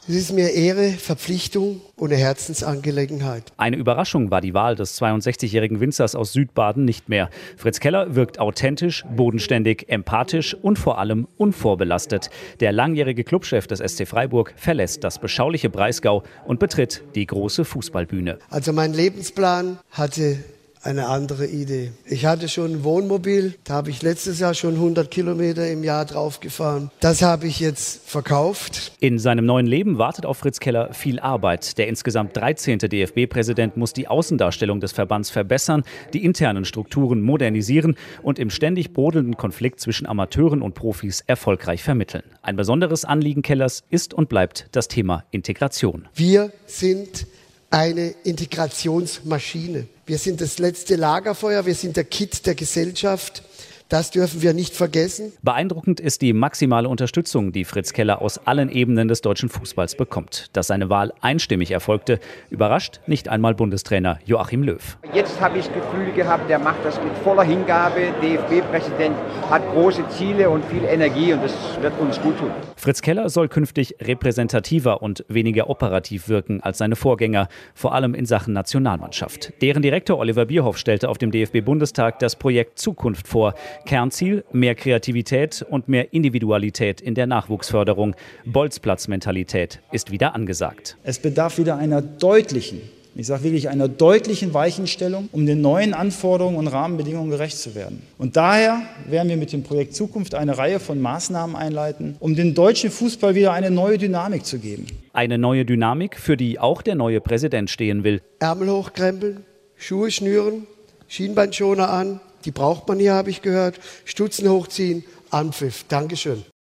Es ist mir Ehre, Verpflichtung und eine Herzensangelegenheit. Eine Überraschung war die Wahl des 62-jährigen Winzers aus Südbaden nicht mehr. Fritz Keller wirkt authentisch, bodenständig, empathisch und vor allem unvorbelastet. Der langjährige Clubchef des SC Freiburg verlässt das beschauliche Breisgau und betritt die große Fußballbühne. Also mein Lebensplan hatte eine andere Idee. Ich hatte schon ein Wohnmobil, da habe ich letztes Jahr schon 100 Kilometer im Jahr drauf gefahren. Das habe ich jetzt verkauft. In seinem neuen Leben wartet auf Fritz Keller viel Arbeit. Der insgesamt 13. DFB-Präsident muss die Außendarstellung des Verbands verbessern, die internen Strukturen modernisieren und im ständig brodelnden Konflikt zwischen Amateuren und Profis erfolgreich vermitteln. Ein besonderes Anliegen Kellers ist und bleibt das Thema Integration. Wir sind eine Integrationsmaschine. Wir sind das letzte Lagerfeuer, wir sind der Kitt der Gesellschaft. Das dürfen wir nicht vergessen. Beeindruckend ist die maximale Unterstützung, die Fritz Keller aus allen Ebenen des deutschen Fußballs bekommt. Dass seine Wahl einstimmig erfolgte, überrascht nicht einmal Bundestrainer Joachim Löw. Jetzt habe ich das Gefühl gehabt, der macht das mit voller Hingabe. DFB-Präsident hat große Ziele und viel Energie und das wird uns gut tun. Fritz Keller soll künftig repräsentativer und weniger operativ wirken als seine Vorgänger, vor allem in Sachen Nationalmannschaft. Deren Direktor Oliver Bierhoff stellte auf dem DFB-Bundestag das Projekt Zukunft vor. Kernziel: mehr Kreativität und mehr Individualität in der Nachwuchsförderung. Bolzplatzmentalität ist wieder angesagt. Es bedarf wieder einer deutlichen, ich sage wirklich einer deutlichen Weichenstellung, um den neuen Anforderungen und Rahmenbedingungen gerecht zu werden. Und daher werden wir mit dem Projekt Zukunft eine Reihe von Maßnahmen einleiten, um dem deutschen Fußball wieder eine neue Dynamik zu geben. Eine neue Dynamik, für die auch der neue Präsident stehen will. Ärmel hochkrempeln, Schuhe schnüren, Schienbeinschoner an. Die braucht man hier, habe ich gehört. Stutzen hochziehen, Anpfiff. Dankeschön.